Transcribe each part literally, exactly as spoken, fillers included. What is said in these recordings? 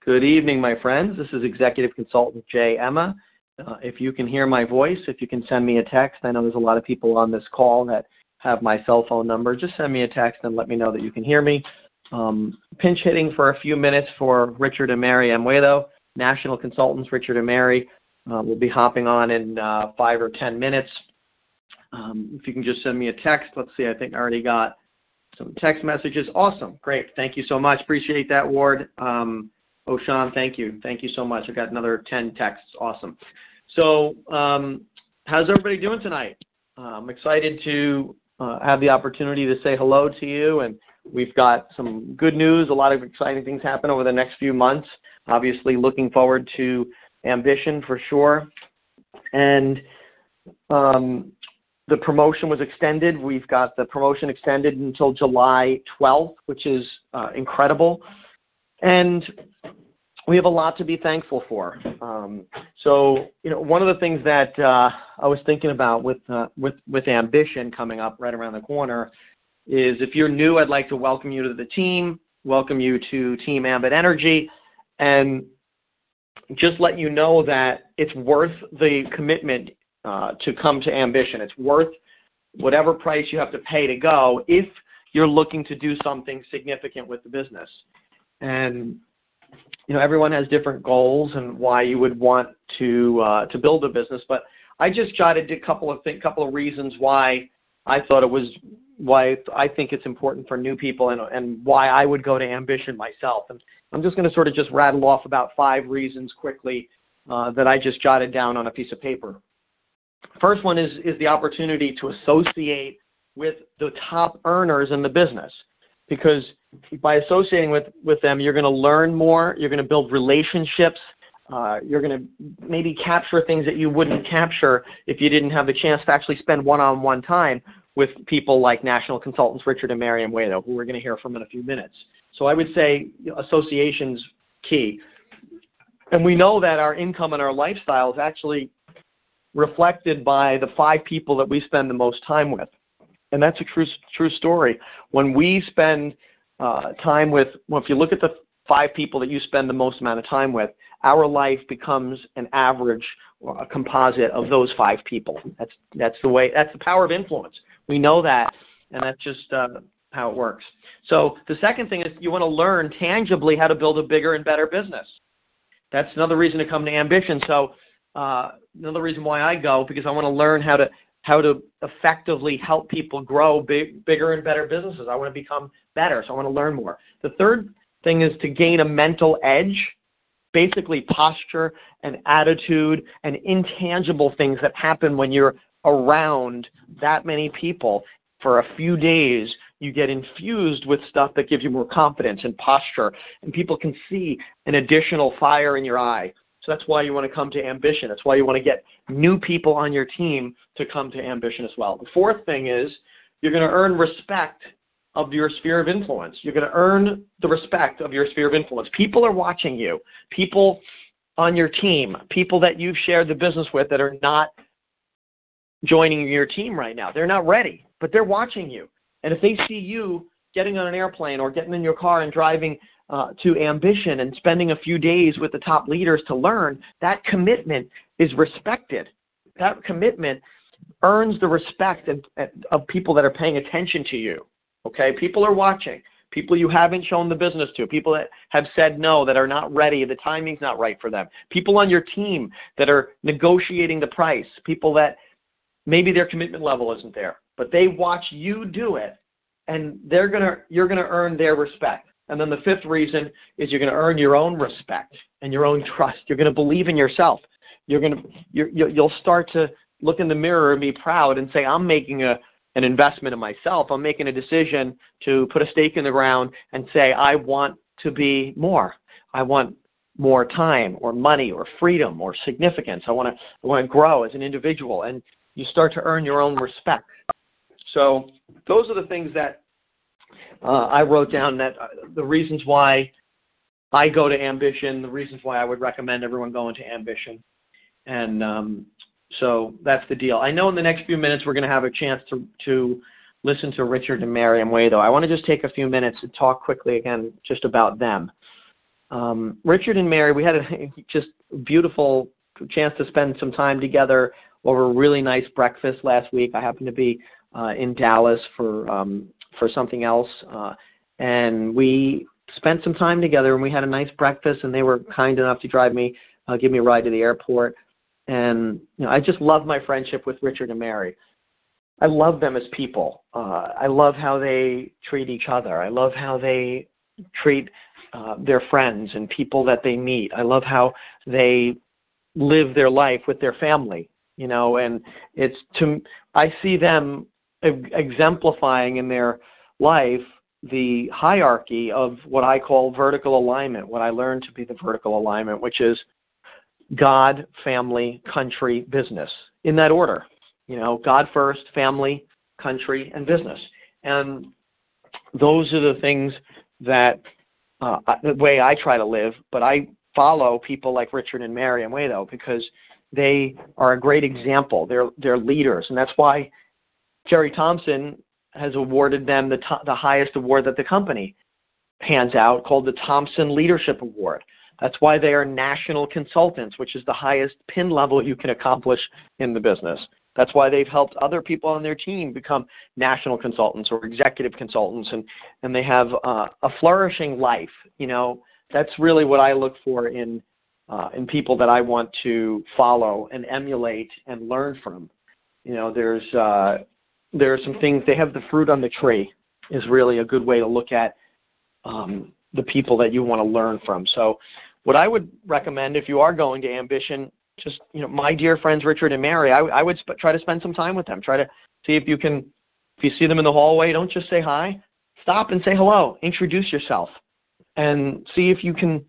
Good evening, my friends. This is Executive Consultant Jay Emma. Uh, if you can hear my voice, if you can send me a text, I know there's a lot of people on this call that have my cell phone number. Just send me a text and let me know that you can hear me. Um, pinch hitting for a few minutes for Richard and Mary Amuedo, National Consultants. Richard and Mary uh, will be hopping on in uh, five or ten minutes. Um, if you can just send me a text. Let's see, I think I already got some text messages. Awesome. Great. Thank you so much. Appreciate that, Ward. Um, Oh, Sean, thank you. Thank you so much. I got another ten texts. Awesome. So um, how's everybody doing tonight? Uh, I'm excited to uh, have the opportunity to say hello to you, and we've got some good news, a lot of exciting things happen over the next few months. Obviously looking forward to Ambition for sure. And um, the promotion was extended. We've got the promotion extended until July twelfth, which is uh, incredible. And we have a lot to be thankful for. Um, so, you know, one of the things that uh, I was thinking about with, uh, with, with Ambition coming up right around the corner is, if you're new, I'd like to welcome you to the team, welcome you to Team Ambit Energy, and just let you know that it's worth the commitment uh, to come to Ambition. It's worth whatever price you have to pay to go if you're looking to do something significant with the business. And, you know, everyone has different goals and why you would want to uh, to build a business. But I just jotted a couple of th- couple of reasons why I thought it was, why I think it's important for new people, and, and why I would go to Ambition myself. And I'm just going to sort of just rattle off about five reasons quickly uh, that I just jotted down on a piece of paper. First one is is the opportunity to associate with the top earners in the business. Because by associating with, with them, you're going to learn more, you're going to build relationships, uh, you're going to maybe capture things that you wouldn't capture if you didn't have the chance to actually spend one-on-one time with people like National Consultants Richard and Mary Amuedo, who we're going to hear from in a few minutes. So I would say, you know, association's key. And we know that our income and our lifestyle is actually reflected by the five people that we spend the most time with. And that's a true true story. When we spend uh, time with, well, if you look at the five people that you spend the most amount of time with, our life becomes an average, or a composite of those five people. That's that's the way. That's the power of influence. We know that, and that's just uh, how it works. So the second thing is, you want to learn tangibly how to build a bigger and better business. That's another reason to come to Ambition. So uh, another reason why I go, because I want to learn how to how to effectively help people grow big, bigger and better businesses. I want to become better, so I want to learn more. The third thing is to gain a mental edge, basically posture and attitude and intangible things that happen when you're around that many people. For a few days, you get infused with stuff that gives you more confidence and posture, and people can see an additional fire in your eye. So that's why you want to come to Ambition. That's why you want to get new people on your team to come to Ambition as well. The fourth thing is, you're going to earn respect of your sphere of influence. You're going to earn the respect of your sphere of influence. People are watching you. People on your team, people that you've shared the business with that are not joining your team right now. They're not ready, but they're watching you. And if they see you getting on an airplane or getting in your car and driving Uh, to Ambition and spending a few days with the top leaders to learn, that commitment is respected. That commitment earns the respect of, of people that are paying attention to you. Okay? People are watching. People you haven't shown the business to. People that have said no, that are not ready. The timing's not right for them. People on your team that are negotiating the price. People that maybe their commitment level isn't there, but they watch you do it, and they're gonna, you're going to earn their respect. And then the fifth reason is, you're going to earn your own respect and your own trust. You're going to believe in yourself. You're going to, you're, you'll start to look in the mirror and be proud and say, I'm making a, an investment in myself. I'm making a decision to put a stake in the ground and say, I want to be more. I want more time or money or freedom or significance. I want to, I want to grow as an individual. And you start to earn your own respect. So those are the things that Uh, I wrote down, that uh, the reasons why I go to Ambition, the reasons why I would recommend everyone going to Ambition. And um, so that's the deal. I know in the next few minutes we're going to have a chance to, to listen to Richard and Mary Amuedo. I want to just take a few minutes to talk quickly again just about them. Um, Richard and Mary, we had a just beautiful chance to spend some time together over a really nice breakfast last week. I happened to be uh, in Dallas for um, for something else, uh, and we spent some time together, and we had a nice breakfast, and they were kind enough to drive me, uh, give me a ride to the airport. And you know, I just love my friendship with Richard and Mary. I love them as people. Uh, I love how they treat each other. I love how they treat uh, their friends and people that they meet. I love how they live their life with their family, you know, and it's to, I see them exemplifying in their life the hierarchy of what I call vertical alignment, what I learned to be the vertical alignment, which is God, family, country, business, in that order. You know, God first, family, country, and business. And those are the things that, uh, the way I try to live, but I follow people like Richard and Mary and Wado because they are a great example. They're, they're leaders. And that's why Jerry Thompson has awarded them the, to- the highest award that the company hands out, called the Thompson Leadership Award. That's why they are national consultants, which is the highest pin level you can accomplish in the business. That's why they've helped other people on their team become national consultants or executive consultants, and, and they have uh, a flourishing life. You know, that's really what I look for in uh, in people that I want to follow and emulate and learn from. You know, there's uh, there are some things. They have the fruit on the tree is really a good way to look at um, the people that you want to learn from. So what I would recommend if you are going to Ambition, just, you know, my dear friends, Richard and Mary, I, I would sp- try to spend some time with them. Try to see if you can, if you see them in the hallway, don't just say hi. Stop and say hello. Introduce yourself and see if you can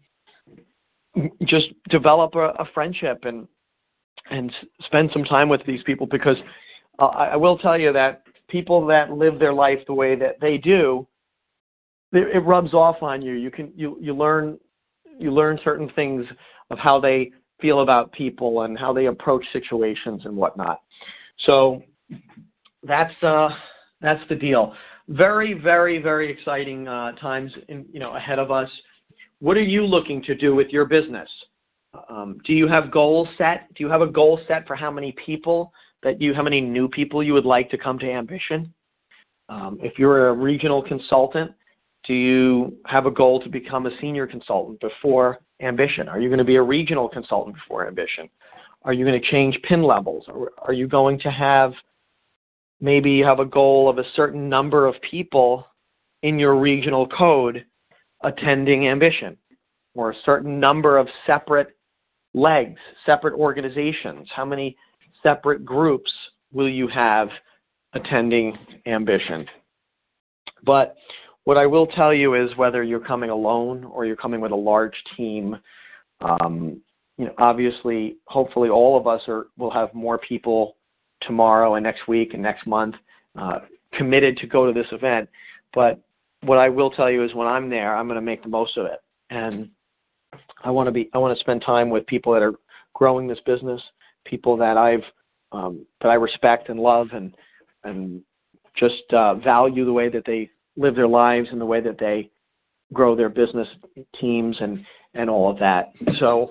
just develop a, a friendship and and spend some time with these people, because uh, I, I will tell you that people that live their life the way that they do, it, it rubs off on you. You can you you learn you learn certain things of how they feel about people and how they approach situations and whatnot. So that's uh, that's the deal. Very, very, very exciting uh, times in, you know, ahead of us. What are you looking to do with your business? Um, do you have goals set? Do you have a goal set for how many people that you, how many new people you would like to come to Ambition? Um, if you're a regional consultant, do you have a goal to become a senior consultant before Ambition? Are you going to be a regional consultant before Ambition? Are you going to change pin levels? Or are you going to have, maybe you have a goal of a certain number of people in your regional code attending Ambition, or a certain number of separate legs, separate organizations? How many separate groups will you have attending Ambition? But what I will tell you is, whether you're coming alone or you're coming with a large team, um, you know, obviously, hopefully all of us are will have more people tomorrow and next week and next month uh, committed to go to this event. But what I will tell you is, when I'm there, I'm going to make the most of it. And I want to be, I want to spend time with people that are growing this business, people that I've, um, that I respect and love, and and just uh, value the way that they live their lives and the way that they grow their business teams and, and all of that. So,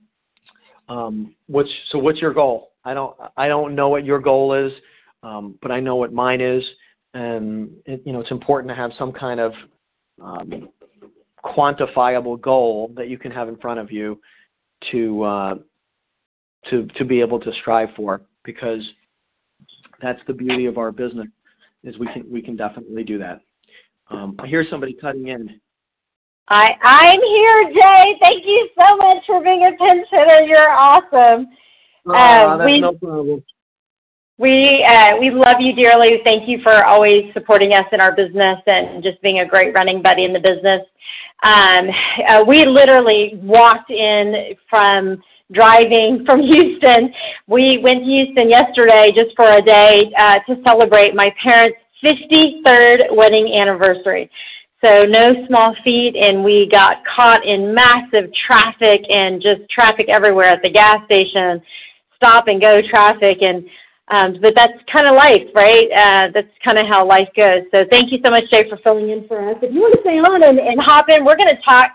um, what's so what's your goal? I don't I don't know what your goal is, um, but I know what mine is, and it, you know, it's important to have some kind of um, quantifiable goal that you can have in front of you to uh, to to be able to strive for, because that's the beauty of our business, is we can we can definitely do that. Um, I hear somebody cutting in. I, I'm here, Jay. Thank you so much for being a pinch hitter. You're awesome. Uh, um, that's we, no problem. We, uh, we love you dearly. Thank you for always supporting us in our business and just being a great running buddy in the business. Um, uh, we literally walked in from driving from Houston. We went to Houston yesterday just for a day uh, to celebrate my parents' fifty-third wedding anniversary. So no small feat, and we got caught in massive traffic and just traffic everywhere at the gas station, stop and go traffic. And um, but that's kind of life, right? Uh, that's kind of how life goes. So thank you so much, Jay, for filling in for us. If you want to stay on and, and hop in, we're going to talk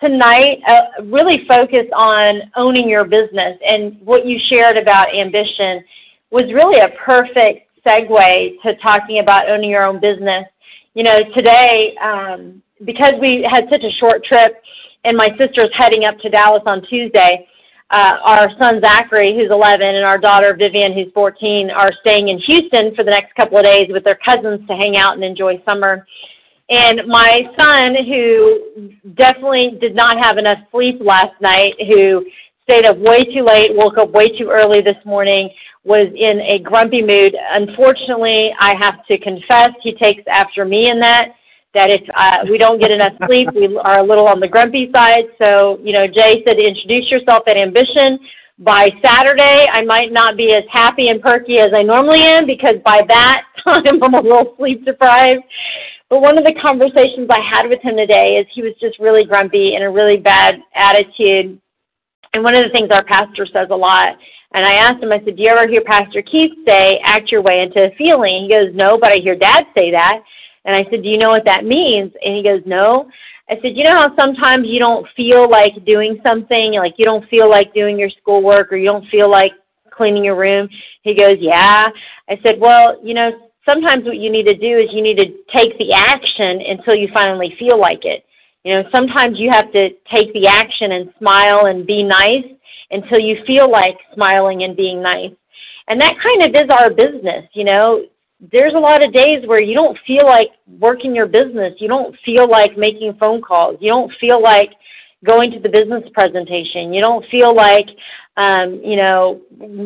tonight uh, really focus on owning your business. And what you shared about ambition was really a perfect segue to talking about owning your own business. You know, today, um, because we had such a short trip and my sister's heading up to Dallas on Tuesday, uh, our son Zachary, who's eleven, and our daughter Vivian, who's fourteen, are staying in Houston for the next couple of days with their cousins to hang out and enjoy summer. And my son, who definitely did not have enough sleep last night, who stayed up way too late, woke up way too early this morning, was in a grumpy mood. Unfortunately, I have to confess, he takes after me in that, that if uh, we don't get enough sleep, we are a little on the grumpy side. So, you know, Jay said, introduce yourself at Ambition. By Saturday, I might not be as happy and perky as I normally am, because by that time, I'm a little sleep deprived. But one of the conversations I had with him today is he was just really grumpy and a really bad attitude. And one of the things our pastor says a lot, and I asked him, I said, do you ever hear Pastor Keith say, act your way into a feeling? He goes, no, but I hear Dad say that. And I said, do you know what that means? And he goes, no. I said, you know how sometimes you don't feel like doing something, like you don't feel like doing your schoolwork, or you don't feel like cleaning your room? He goes, yeah. I said, well, you know, sometimes what you need to do is you need to take the action until you finally feel like it. You know, sometimes you have to take the action and smile and be nice until you feel like smiling and being nice. And that kind of is our business, you know. There's a lot of days where you don't feel like working your business. You don't feel like making phone calls. You don't feel like going to the business presentation. You don't feel like, um, you know,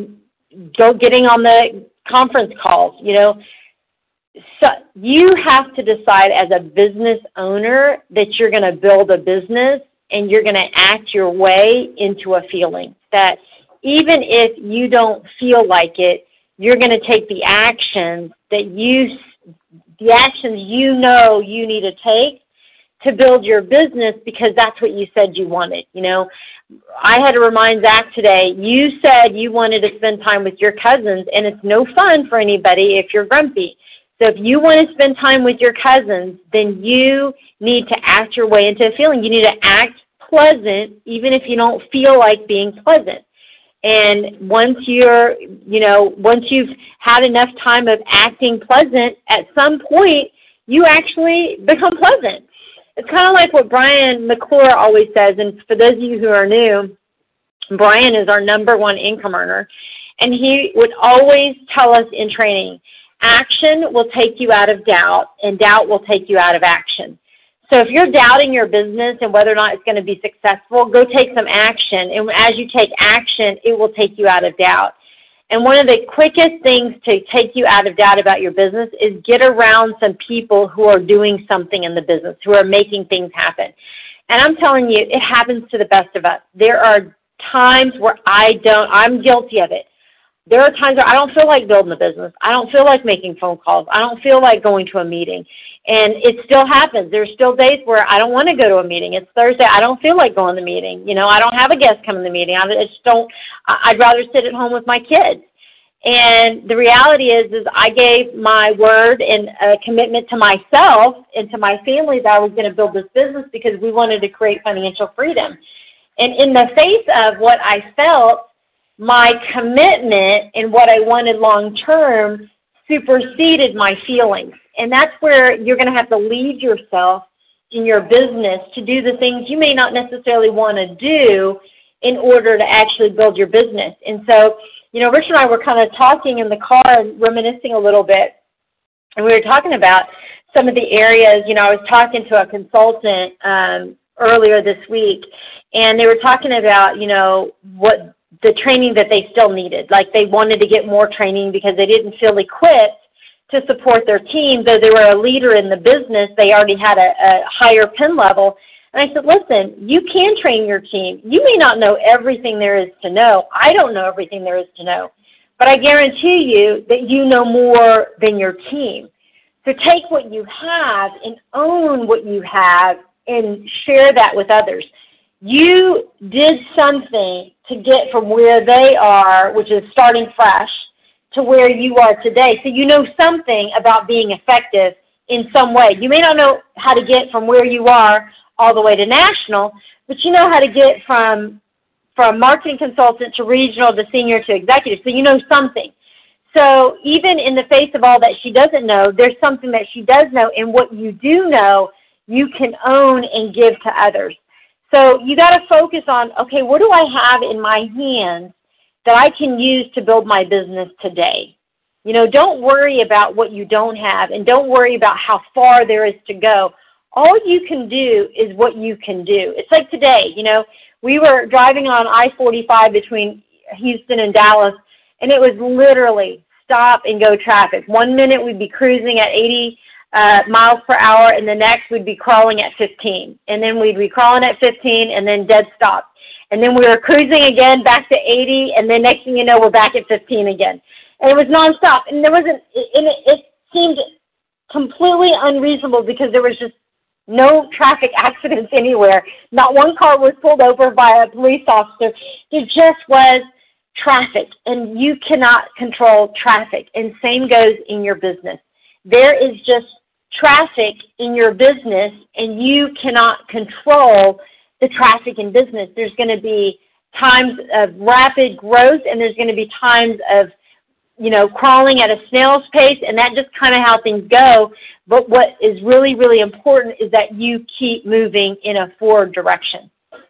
go getting on the conference calls, you know. So you have to decide as a business owner that you're going to build a business and you're going to act your way into a feeling. That even if you don't feel like it, you're going to take the actions that you, the actions you know you need to take to build your business, because that's what you said you wanted. You know, I had to remind Zach today, you said you wanted to spend time with your cousins, and it's no fun for anybody if you're grumpy. So if you want to spend time with your cousins, then you need to act your way into a feeling. You need to act pleasant, even if you don't feel like being pleasant. And once you're, you know, once you've had enough time of acting pleasant, at some point, you actually become pleasant. It's kind of like what Brian McClure always says, and for those of you who are new, Brian is our number one income earner, and he would always tell us in training, action will take you out of doubt, and doubt will take you out of action. So if you're doubting your business and whether or not it's going to be successful, go take some action. And as you take action, it will take you out of doubt. And one of the quickest things to take you out of doubt about your business is get around some people who are doing something in the business, who are making things happen. And I'm telling you, it happens to the best of us. There are times where I don't, I'm guilty of it. There are times where I don't feel like building a business. I don't feel like making phone calls. I don't feel like going to a meeting. And it still happens. There's still days where I don't want to go to a meeting. It's Thursday. I don't feel like going to the meeting. You know, I don't have a guest come to the meeting. I just don't, I'd rather sit at home with my kids. And the reality is, is I gave my word and a commitment to myself and to my family that I was going to build this business because we wanted to create financial freedom. And in the face of what I felt, my commitment and what I wanted long-term superseded my feelings. And that's where you're going to have to lead yourself in your business to do the things you may not necessarily want to do in order to actually build your business. And so, you know, Rich and I were kind of talking in the car and reminiscing a little bit, and we were talking about some of the areas. You know, I was talking to a consultant um, earlier this week, and they were talking about, you know, what the training that they still needed. Like they wanted to get more training because they didn't feel equipped to support their team. Though they were a leader in the business, they already had a, a higher pin level. And I said, listen, you can train your team. You may not know everything there is to know. I don't know everything there is to know. But I guarantee you that you know more than your team. So take what you have and own what you have and share that with others. You did something to get from where they are, which is starting fresh, to where you are today. So you know something about being effective in some way. You may not know how to get from where you are all the way to national, but you know how to get from from marketing consultant to regional to senior to executive, so you know something. So even in the face of all that she doesn't know, there's something that she does know, and what you do know, you can own and give to others. So you got to focus on, okay, what do I have in my hands that I can use to build my business today? You know, don't worry about what you don't have, and don't worry about how far there is to go. All you can do is what you can do. It's like today, you know, we were driving on I forty-five between Houston and Dallas, and it was literally stop and go traffic. One minute we'd be cruising at eighty uh, miles per hour, and the next we'd be crawling at fifteen. And then we'd be crawling at fifteen, and then dead stop. And then we were cruising again back to eighty, and then next thing you know, we're back at fifteen again. And it was nonstop. And there wasn't, and it, it seemed completely unreasonable because there was just no traffic accidents anywhere. Not one car was pulled over by a police officer. There just was traffic, and you cannot control traffic. And same goes in your business. There is just traffic in your business, and you cannot control the traffic in business. There's going to be times of rapid growth, and there's going to be times of, you know, crawling at a snail's pace, and that's just kind of how things go. But what is really, really important is that you keep moving in a forward direction.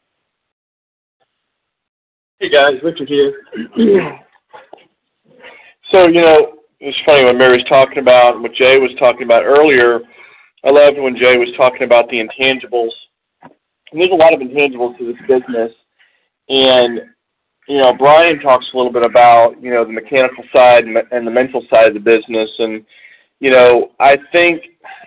Hey guys, Richard here. So, you know, it's funny what Mary was talking about and what Jay was talking about earlier. I loved when Jay was talking about the intangibles. And there's a lot of intangibles to this business. And, you know, Brian talks a little bit about, you know, the mechanical side and the mental side of the business. And, you know, I think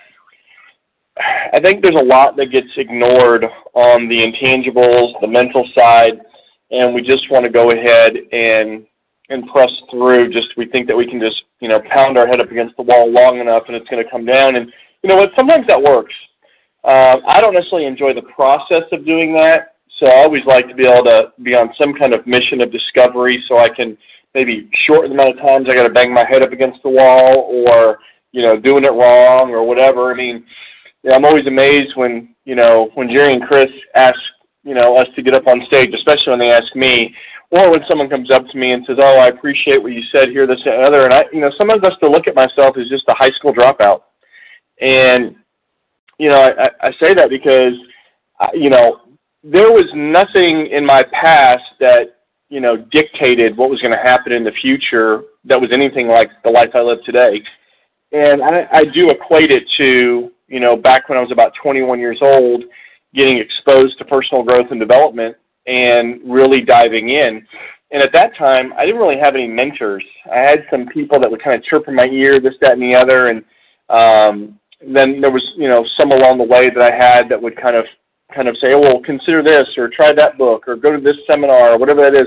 I think there's a lot that gets ignored on the intangibles, the mental side, and we just want to go ahead and and press through. Just we think that we can just, you know, pound our head up against the wall long enough and it's going to come down. And you know what? Sometimes that works. Uh, I don't necessarily enjoy the process of doing that, so I always like to be able to be on some kind of mission of discovery so I can maybe shorten the amount of times I got to bang my head up against the wall, or, you know, doing it wrong or whatever. I mean, you know, I'm always amazed when, you know, when Jerry and Chris ask, you know, us to get up on stage, especially when they ask me, or when someone comes up to me and says, oh, I appreciate what you said here, this, and other. And I, you know, sometimes I still look at myself as just a high school dropout. And, you know, I, I say that because, you know, there was nothing in my past that, you know, dictated what was going to happen in the future that was anything like the life I live today. And I, I do equate it to, you know, back when I was about twenty-one years old, getting exposed to personal growth and development and really diving in. And at that time, I didn't really have any mentors. I had some people that would kind of chirp in my ear, this, that, and the other. And um, then there was, you know, some along the way that I had that would kind of kind of say, oh, well, consider this, or try that book, or go to this seminar, or whatever that is.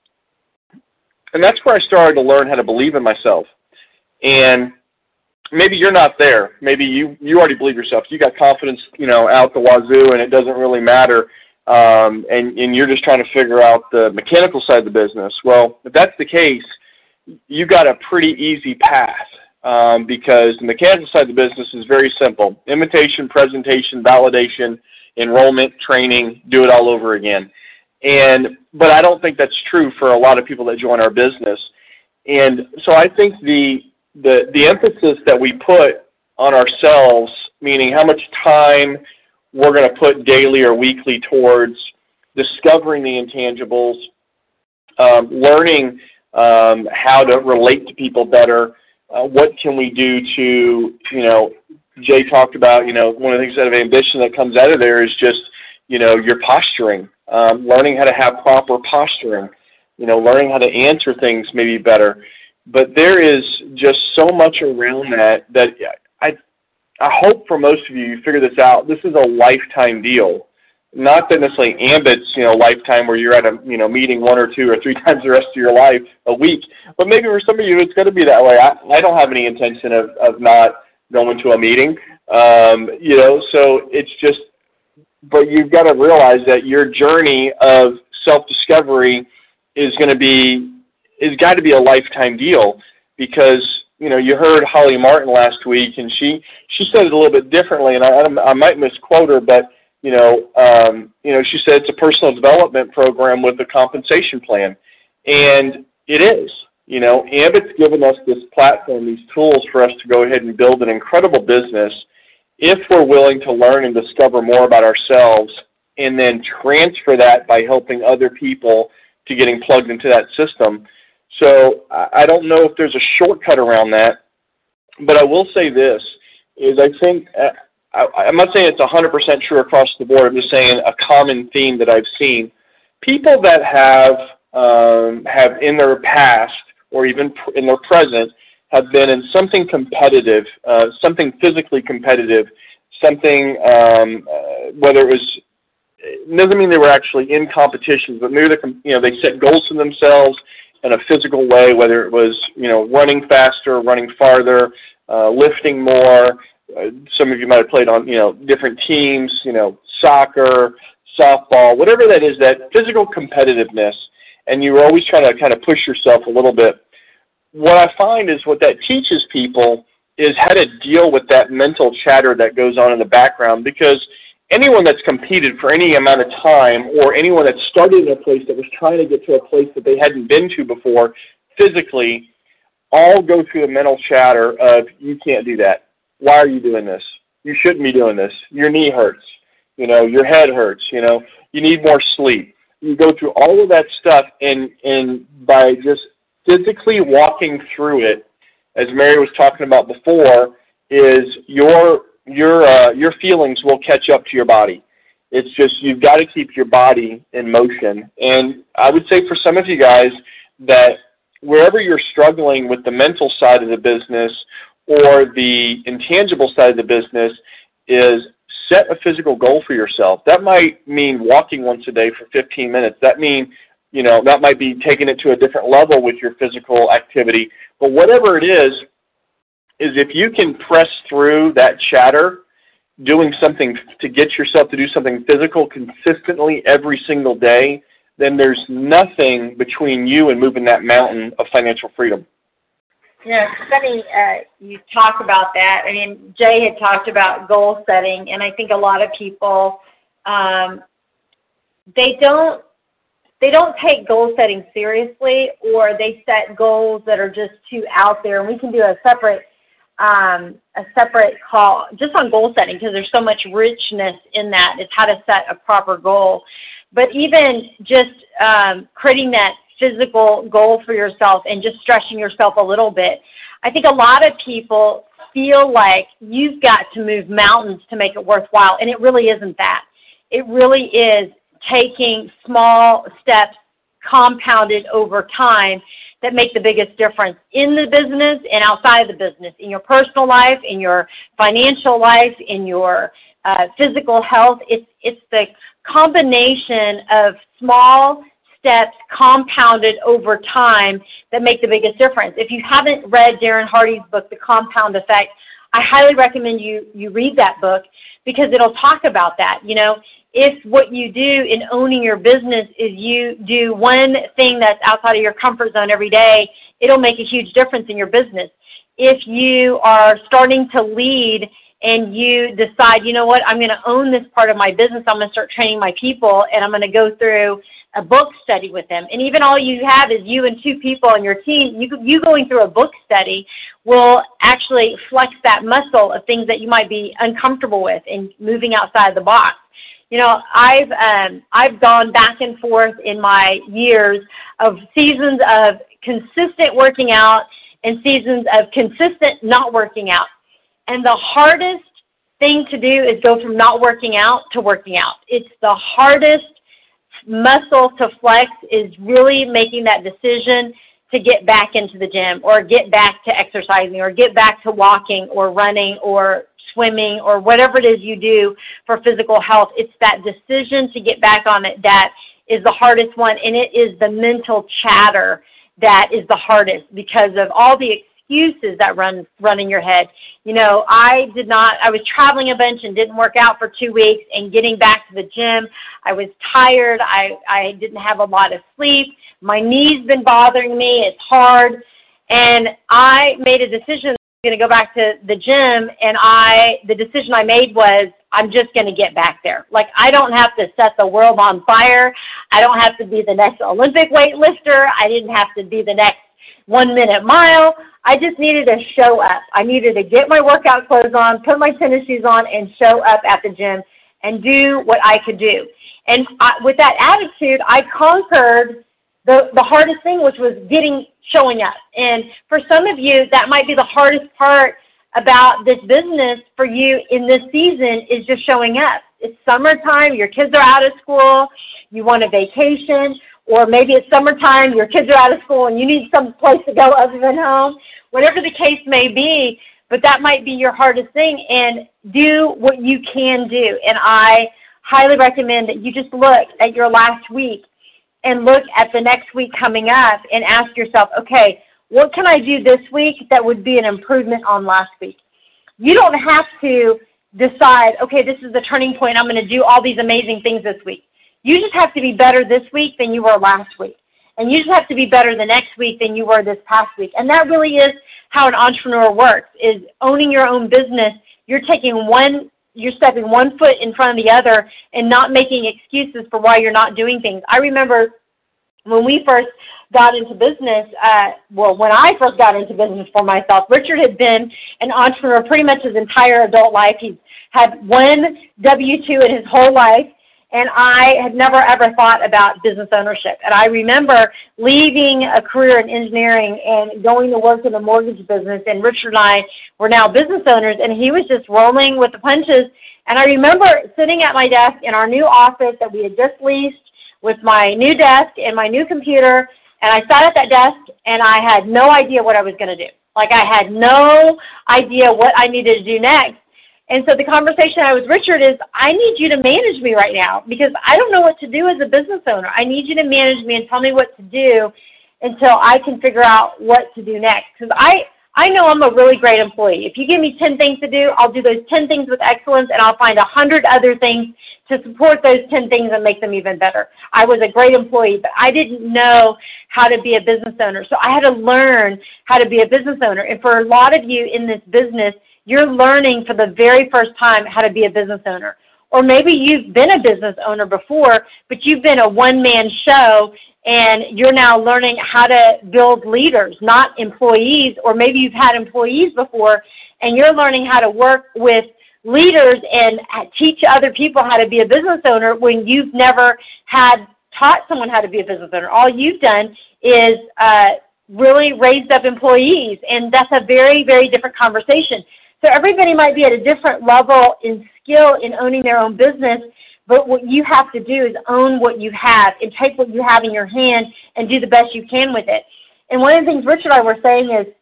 And that's where I started to learn how to believe in myself. And maybe you're not there. Maybe you, you already believe yourself. You got confidence, you know, out the wazoo, and it doesn't really matter. Um, and, and you're just trying to figure out the mechanical side of the business. Well, if that's the case, you got a pretty easy path, um, because the mechanical side of the business is very simple. Invitation, presentation, validation, enrollment, training, do it all over again. And but I don't think that's true for a lot of people that join our business. And so I think the the the emphasis that we put on ourselves, meaning how much time we're going to put daily or weekly towards discovering the intangibles, um, learning um, how to relate to people better, uh, what can we do to, you know, Jay talked about, you know, one of the things out of ambition that comes out of there is just, you know, your posturing, um, learning how to have proper posturing, you know, learning how to answer things maybe better. But there is just so much around that that I I hope for most of you, you figure this out. This is a lifetime deal. Not that necessarily Ambit's, you know, lifetime where you're at a, you know, meeting one or two or three times the rest of your life a week. But maybe for some of you, it's going to be that way. I, I don't have any intention of, of not going to a meeting, um, you know, so it's just, but you've got to realize that your journey of self-discovery is going to be, is got to be a lifetime deal, because, you know, you heard Holly Martin last week, and she, she said it a little bit differently, and I, I might misquote her, but You know, um, you know, she said it's a personal development program with a compensation plan, and it is. You know, Ambit's given us this platform, these tools for us to go ahead and build an incredible business if we're willing to learn and discover more about ourselves and then transfer that by helping other people to getting plugged into that system. So I don't know if there's a shortcut around that, but I will say this, is I think, I, I'm not saying it's one hundred percent true across the board, I'm just saying a common theme that I've seen. People that have, um, have in their past or even in their present have been in something competitive, uh, something physically competitive, something, um, uh, whether it was, it doesn't mean they were actually in competitions, but maybe they, you know, they set goals for themselves in a physical way, whether it was, you know, running faster, running farther, uh, lifting more. Uh, some of you might have played on, you know, different teams, you know, soccer, softball, whatever that is, that physical competitiveness, and you were always trying to kind of push yourself a little bit. What I find is what that teaches people is how to deal with that mental chatter that goes on in the background, because anyone that's competed for any amount of time, or anyone that started in a place that was trying to get to a place that they hadn't been to before physically, all go through the mental chatter of, you can't do that. Why are you doing this? You shouldn't be doing this. Your knee hurts. You know, your head hurts. You know, you need more sleep. You go through all of that stuff, and, and by just physically walking through it, as Mary was talking about before, is your your uh, your feelings will catch up to your body. It's just, you've got to keep your body in motion. And I would say for some of you guys that wherever you're struggling with the mental side of the business or the intangible side of the business, is set a physical goal for yourself. That might mean walking once a day for fifteen minutes. That mean, you know, that might be taking it to a different level with your physical activity. But whatever it is, is if you can press through that chatter, doing something to get yourself to do something physical consistently every single day, then there's nothing between you and moving that mountain of financial freedom. Yeah, it's funny uh, you talk about that. I mean, Jay had talked about goal setting, and I think a lot of people, um, they don't they don't take goal setting seriously, or they set goals that are just too out there. And we can do a separate um, a separate call just on goal setting, because there's so much richness in that. It's how to set a proper goal. But even just um, creating that physical goal for yourself and just stretching yourself a little bit. I think a lot of people feel like you've got to move mountains to make it worthwhile, and it really isn't that. It really is taking small steps compounded over time that make the biggest difference in the business and outside of the business, in your personal life, in your financial life, in your uh, physical health. It's, it's the combination of small steps compounded over time that make the biggest difference. If you haven't read Darren Hardy's book, The Compound Effect, I highly recommend you, you read that book, because it'll talk about that. You know, if what you do in owning your business is you do one thing that's outside of your comfort zone every day, it'll make a huge difference in your business. If you are starting to lead and you decide, you know what, I'm going to own this part of my business, I'm going to start training my people, and I'm going to go through a book study with them. And even all you have is you and two people on your team, you, you going through a book study will actually flex that muscle of things that you might be uncomfortable with and moving outside the box. You know, I've um, I've gone back and forth in my years of seasons of consistent working out and seasons of consistent not working out. And the hardest thing to do is go from not working out to working out. It's the hardest muscle to flex, is really making that decision to get back into the gym or get back to exercising or get back to walking or running or swimming or whatever it is you do for physical health. It's that decision to get back on it that is the hardest one, and it is the mental chatter that is the hardest because of all the excuses that run run in your head. You know, I did not, I was traveling a bunch and didn't work out for two weeks and getting back to the gym. I was tired. I, I didn't have a lot of sleep. My knee's been bothering me. It's hard. And I made a decision going to go back to the gym, and I, the decision I made was I'm just going to get back there. Like, I don't have to set the world on fire. I don't have to be the next Olympic weightlifter. I didn't have to be the next one-minute mile. I just needed to show up. I needed to get my workout clothes on, put my tennis shoes on, and show up at the gym and do what I could do. And I, with that attitude, I conquered the, the hardest thing, which was getting, showing up. And for some of you, that might be the hardest part about this business for you in this season is just showing up. It's summertime, your kids are out of school, you want a vacation, or maybe it's summertime, your kids are out of school and you need some place to go other than home. Whatever the case may be, but that might be your hardest thing, and do what you can do. And I highly recommend that you just look at your last week and look at the next week coming up and ask yourself, okay, what can I do this week that would be an improvement on last week? You don't have to decide, okay, this is the turning point, I'm going to do all these amazing things this week. You just have to be better this week than you were last week. And you just have to be better the next week than you were this past week. And that really is how an entrepreneur works, is owning your own business. You're taking one, you're stepping one foot in front of the other and not making excuses for why you're not doing things. I remember when we first got into business, uh, well, when I first got into business for myself, Richard had been an entrepreneur pretty much his entire adult life. He had one W two in his whole life, and I had never, ever thought about business ownership. And I remember leaving a career in engineering and going to work in the mortgage business, and Richard and I were now business owners, and he was just rolling with the punches. And I remember sitting at my desk in our new office that we had just leased with my new desk and my new computer, and I sat at that desk, and I had no idea what I was going to do. Like, I had no idea what I needed to do next. And so the conversation I had with Richard is, I need you to manage me right now because I don't know what to do as a business owner. I need you to manage me and tell me what to do until I can figure out what to do next. Because I, I know I'm a really great employee. If you give me ten things to do, I'll do those ten things with excellence, and I'll find one hundred other things to support those ten things and make them even better. I was a great employee, but I didn't know how to be a business owner. So I had to learn how to be a business owner. And for a lot of you in this business, you're learning for the very first time how to be a business owner. Or maybe you've been a business owner before, but you've been a one-man show, and you're now learning how to build leaders, not employees. Or maybe you've had employees before, and you're learning how to work with leaders and teach other people how to be a business owner when you've never had taught someone how to be a business owner. All you've done is uh, really raised up employees, and that's a very, very different conversation. So everybody might be at a different level in skill in owning their own business, but what you have to do is own what you have and take what you have in your hand and do the best you can with it. And one of the things Richard and I were saying is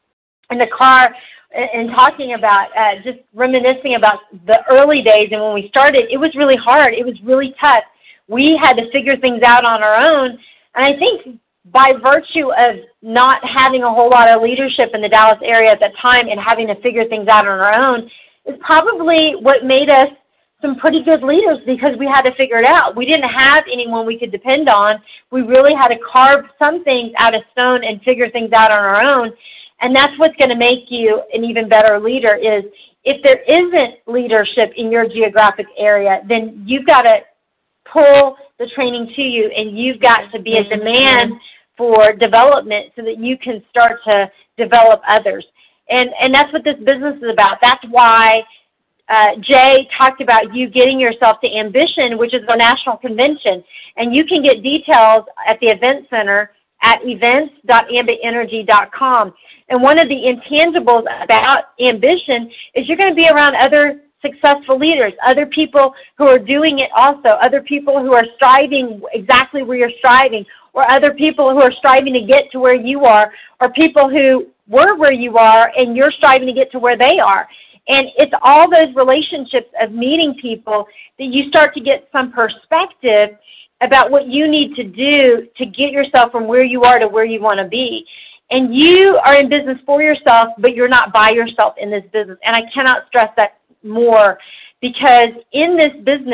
in the car and talking about, uh, just reminiscing about the early days and when we started, it was really hard. It was really tough. We had to figure things out on our own. And I think by virtue of not having a whole lot of leadership in the Dallas area at that time and having to figure things out on our own is probably what made us some pretty good leaders, because we had to figure it out. We didn't have anyone we could depend on. We really had to carve some things out of stone and figure things out on our own. And that's what's going to make you an even better leader is if there isn't leadership in your geographic area, then you've got to pull the training to you, and you've got to be a demand for development so that you can start to develop others. And and that's what this business is about. That's why uh, Jay talked about you getting yourself to Ambition, which is our national convention. And you can get details at the event center at events dot ambit energy dot com. And one of the intangibles about Ambition is you're going to be around other successful leaders, other people who are doing it also, other people who are striving exactly where you're striving, or other people who are striving to get to where you are, or people who were where you are and you're striving to get to where they are. And it's all those relationships of meeting people that you start to get some perspective about what you need to do to get yourself from where you are to where you want to be. And you are in business for yourself, but you're not by yourself in this business. And I cannot stress that more, because in this business,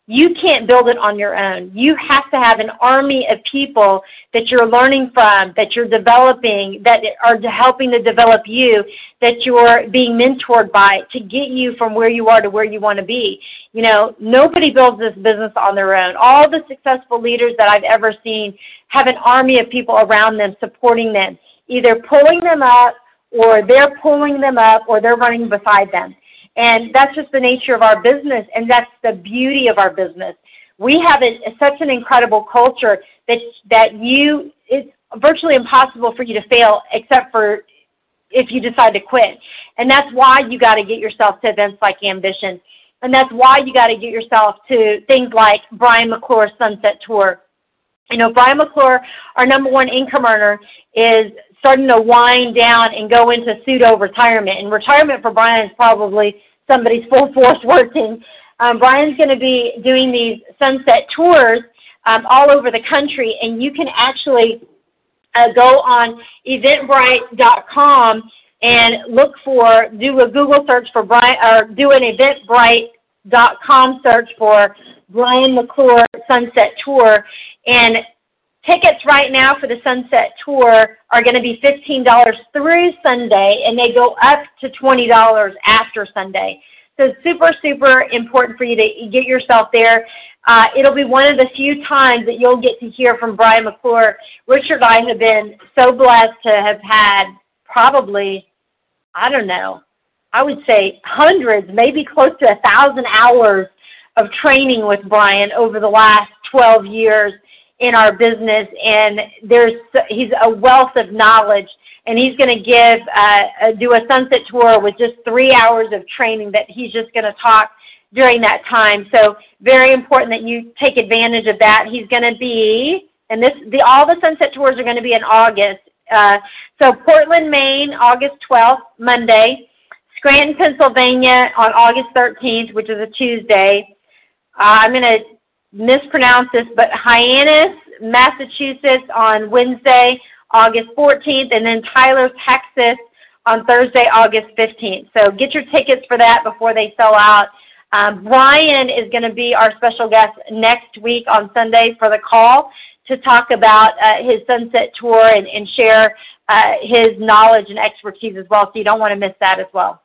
You can't build it on your own. You have to have an army of people that you're learning from, that you're developing, that are helping to develop you, that you're being mentored by to get you from where you are to where you want to be. You know, nobody builds this business on their own. All the successful leaders that I've ever seen have an army of people around them supporting them, either pulling them up or they're pulling them up or they're running beside them. And that's just the nature of our business, and that's the beauty of our business. We have a, such an incredible culture that that you it's virtually impossible for you to fail except for if you decide to quit. And that's why you got to get yourself to events like Ambition. And that's why you got to get yourself to things like Brian McClure's Sunset Tour. You know, Brian McClure, our number one income earner, is starting to wind down and go into pseudo-retirement. And retirement for Brian is probably somebody's full force working. Um, Brian's going to be doing these sunset tours um, all over the country, and you can actually uh, go on eventbrite dot com and look for, do a Google search for Brian, or do an eventbrite dot com search for Brian McClure Sunset Tour, and tickets right now for the Sunset Tour are going to be fifteen dollars through Sunday, and they go up to twenty dollars after Sunday. So it's super, super important for you to get yourself there. Uh, it'll be one of the few times that you'll get to hear from Brian McClure. Richard and I have been so blessed to have had probably, I don't know, I would say hundreds, maybe close to a thousand hours of training with Brian over the last twelve years in our business, and there's he's a wealth of knowledge, and he's going to give uh, do a sunset tour with just three hours of training that he's just going to talk during that time. So very important that you take advantage of that. He's going to be, and this the all the sunset tours are going to be in August. Uh, so Portland, Maine, August twelfth, Monday. Scranton, Pennsylvania on August thirteenth, which is a Tuesday. Uh, I'm going to mispronounce this, but Hyannis, Massachusetts on Wednesday, August fourteenth, and then Tyler, Texas on Thursday, August fifteenth. So get your tickets for that before they sell out. Um, Brian is going to be our special guest next week on Sunday for the call to talk about uh, his Sunset Tour and, and share uh, his knowledge and expertise as well, so you don't want to miss that as well.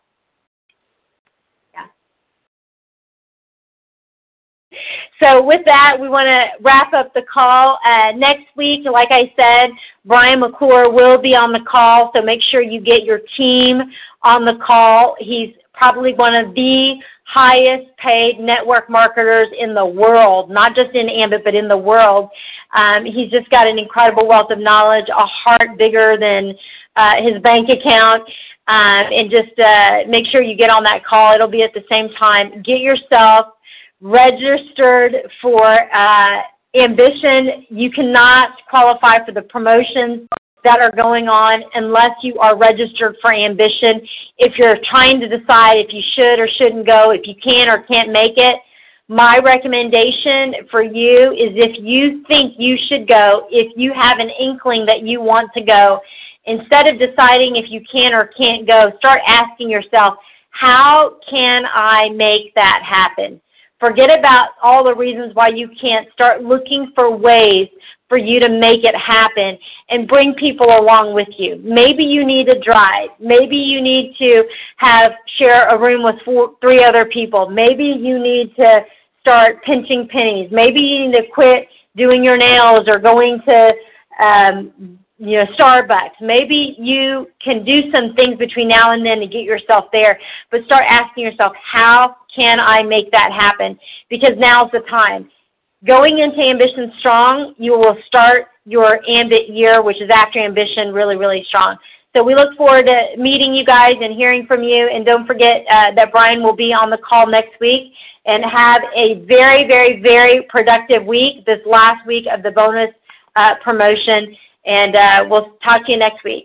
So with that, we want to wrap up the call. Uh, next week, like I said, Brian McClure will be on the call, so make sure you get your team on the call. He's probably one of the highest paid network marketers in the world, not just in Ambit, but in the world. Um, he's just got an incredible wealth of knowledge, a heart bigger than uh, his bank account. Um, and just uh, make sure you get on that call. It'll be at the same time. Get yourself registered for uh, Ambition. You cannot qualify for the promotions that are going on unless you are registered for Ambition. If you're trying to decide if you should or shouldn't go, if you can or can't make it, my recommendation for you is if you think you should go, if you have an inkling that you want to go, instead of deciding if you can or can't go, start asking yourself, how can I make that happen? Forget about all the reasons why you can't. Start looking for ways for you to make it happen and bring people along with you. Maybe you need to drive. Maybe you need to have share a room with four, three other people. Maybe you need to start pinching pennies. Maybe you need to quit doing your nails or going to um, you know, Starbucks. Maybe you can do some things between now and then to get yourself there, but start asking yourself, how can I make that happen? Because now's the time. Going into Ambition strong, you will start your Ambit year, which is after Ambition, really, really strong. So we look forward to meeting you guys and hearing from you, and don't forget uh, that Brian will be on the call next week, and have a very, very, very productive week, this last week of the bonus uh, promotion. And uh, we'll talk to you next week.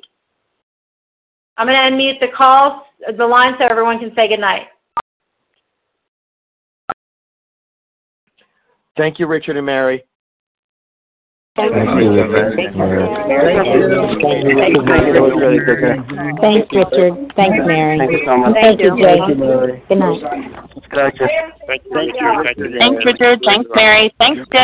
I'm going to unmute the call, the line, so everyone can say goodnight. Thank you, Richard and Mary. Thank you. Thanks, Richard. Thanks, Mary. Thank you so much. Thank you, Jay. Good night. Gracias. Thank you. Thank you. Thanks, Richard. Thanks, Mary. Thanks, Deb.